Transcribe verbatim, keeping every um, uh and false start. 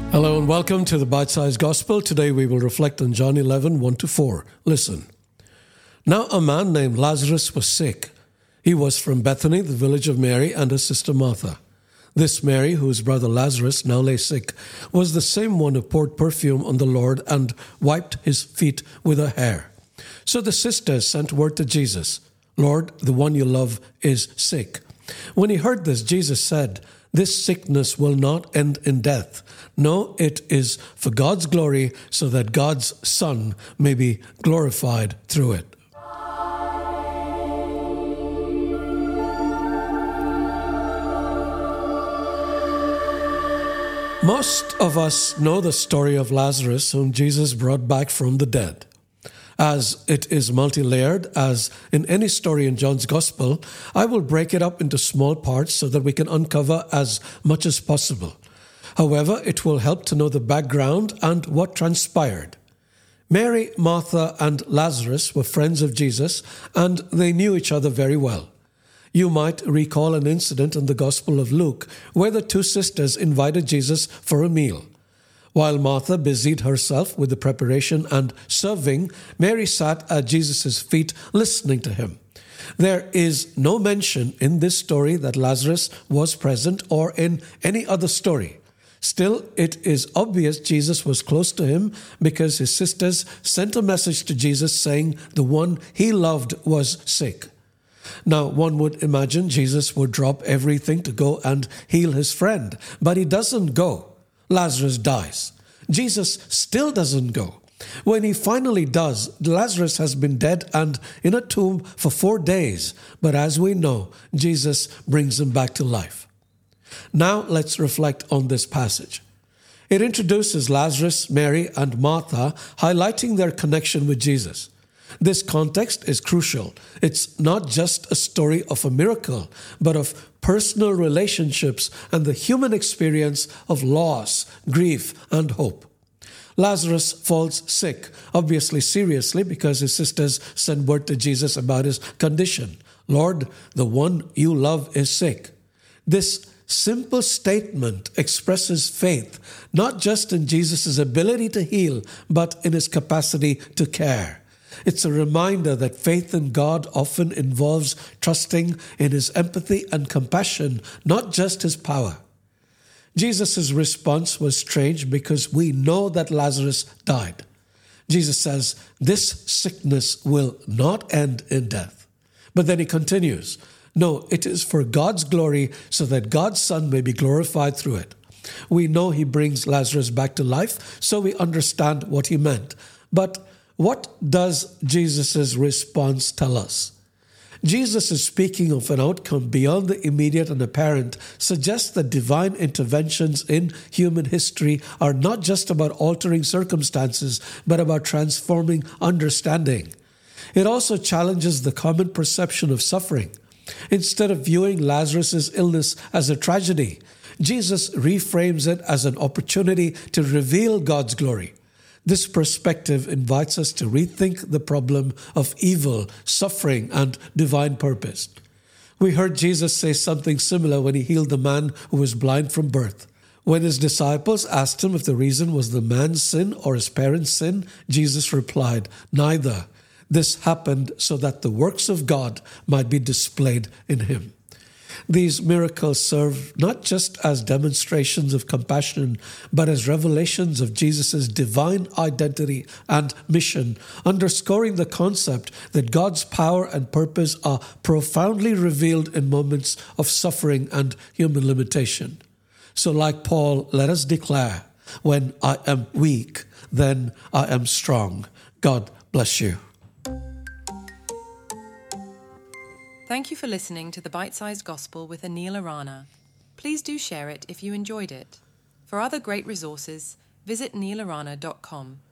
Hello and welcome to the Bite-Sized Gospel. Today we will reflect on John eleven, one to four. Listen. Now a man named Lazarus was sick. He was from Bethany, the village of Mary and her sister Martha. This Mary, whose brother Lazarus now lay sick, was the same one who poured perfume on the Lord and wiped his feet with her hair. So the sisters sent word to Jesus, "Lord, the one you love is sick." When he heard this, Jesus said, "This sickness will not end in death. No, it is for God's glory, so that God's Son may be glorified through it." Most of us know the story of Lazarus, whom Jesus brought back from the dead. As it is multi-layered, as in any story in John's Gospel, I will break it up into small parts so that we can uncover as much as possible. However, it will help to know the background and what transpired. Mary, Martha, and Lazarus were friends of Jesus, and they knew each other very well. You might recall an incident in the Gospel of Luke where the two sisters invited Jesus for a meal. While Martha busied herself with the preparation and serving, Mary sat at Jesus' feet listening to him. There is no mention in this story that Lazarus was present or in any other story. Still, it is obvious Jesus was close to him because his sisters sent a message to Jesus saying the one he loved was sick. Now, one would imagine Jesus would drop everything to go and heal his friend, but he doesn't go. Lazarus dies. Jesus still doesn't go. When he finally does, Lazarus has been dead and in a tomb for four days, but as we know, Jesus brings him back to life. Now let's reflect on this passage. It introduces Lazarus, Mary, and Martha, highlighting their connection with Jesus. This context is crucial. It's not just a story of a miracle, but of personal relationships and the human experience of loss, grief, and hope. Lazarus falls sick, obviously seriously, because his sisters send word to Jesus about his condition. "Lord, the one you love is sick." This simple statement expresses faith, not just in Jesus' ability to heal, but in his capacity to care. It's a reminder that faith in God often involves trusting in his empathy and compassion, not just his power. Jesus' response was strange because we know that Lazarus died. Jesus says, "This sickness will not end in death." But then he continues, "No, it is for God's glory, so that God's Son may be glorified through it." We know he brings Lazarus back to life, so we understand what he meant. But what does Jesus' response tell us? Jesus is speaking of an outcome beyond the immediate and apparent, suggests that divine interventions in human history are not just about altering circumstances, but about transforming understanding. It also challenges the common perception of suffering. Instead of viewing Lazarus' illness as a tragedy, Jesus reframes it as an opportunity to reveal God's glory. This perspective invites us to rethink the problem of evil, suffering, and divine purpose. We heard Jesus say something similar when he healed the man who was blind from birth. When his disciples asked him if the reason was the man's sin or his parents' sin, Jesus replied, "Neither. This happened so that the works of God might be displayed in him." These miracles serve not just as demonstrations of compassion, but as revelations of Jesus' divine identity and mission, underscoring the concept that God's power and purpose are profoundly revealed in moments of suffering and human limitation. So like Paul, let us declare, "When I am weak, then I am strong." God bless you. Thank you for listening to the Bite-Sized Gospel with Anil Arana. Please do share it if you enjoyed it. For other great resources, visit neil arana dot com.